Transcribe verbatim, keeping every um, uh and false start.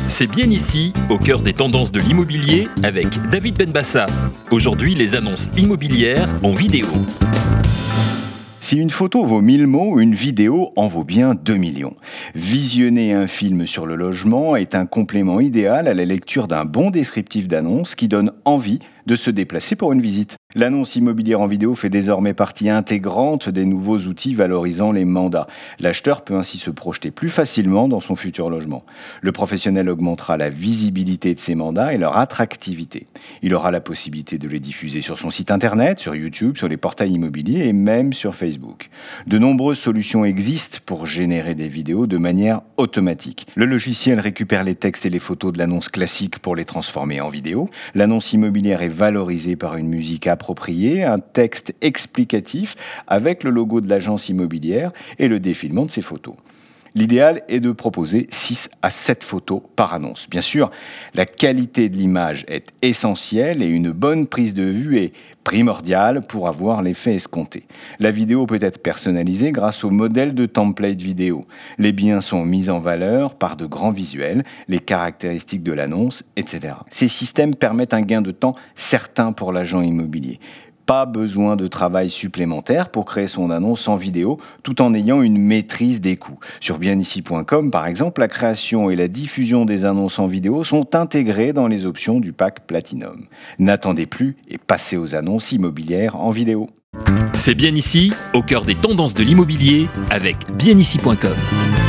C'est bien ici, au cœur des tendances de l'immobilier, avec David Benbassa. Aujourd'hui, les annonces immobilières en vidéo. Si une photo vaut mille mots, une vidéo en vaut bien deux millions. Visionner un film sur le logement est un complément idéal à la lecture d'un bon descriptif d'annonce qui donne envie de se déplacer pour une visite. L'annonce immobilière en vidéo fait désormais partie intégrante des nouveaux outils valorisant les mandats. L'acheteur peut ainsi se projeter plus facilement dans son futur logement. Le professionnel augmentera la visibilité de ses mandats et leur attractivité. Il aura la possibilité de les diffuser sur son site internet, sur YouTube, sur les portails immobiliers et même sur Facebook. De nombreuses solutions existent pour générer des vidéos de manière automatique. Le logiciel récupère les textes et les photos de l'annonce classique pour les transformer en vidéo. L'annonce immobilière est valorisée par une musique appropriée, un texte explicatif avec le logo de l'agence immobilière et le défilement de ses photos. L'idéal est de proposer six à sept photos par annonce. Bien sûr, la qualité de l'image est essentielle et une bonne prise de vue est primordiale pour avoir l'effet escompté. La vidéo peut être personnalisée grâce au modèle de template vidéo. Les biens sont mis en valeur par de grands visuels, les caractéristiques de l'annonce, et cetera. Ces systèmes permettent un gain de temps certain pour l'agent immobilier. Pas besoin de travail supplémentaire pour créer son annonce en vidéo tout en ayant une maîtrise des coûts. Sur bien ici point com, par exemple, la création et la diffusion des annonces en vidéo sont intégrées dans les options du pack Platinum. N'attendez plus et passez aux annonces immobilières en vidéo. C'est bien ici, au cœur des tendances de l'immobilier, avec bien ici point com.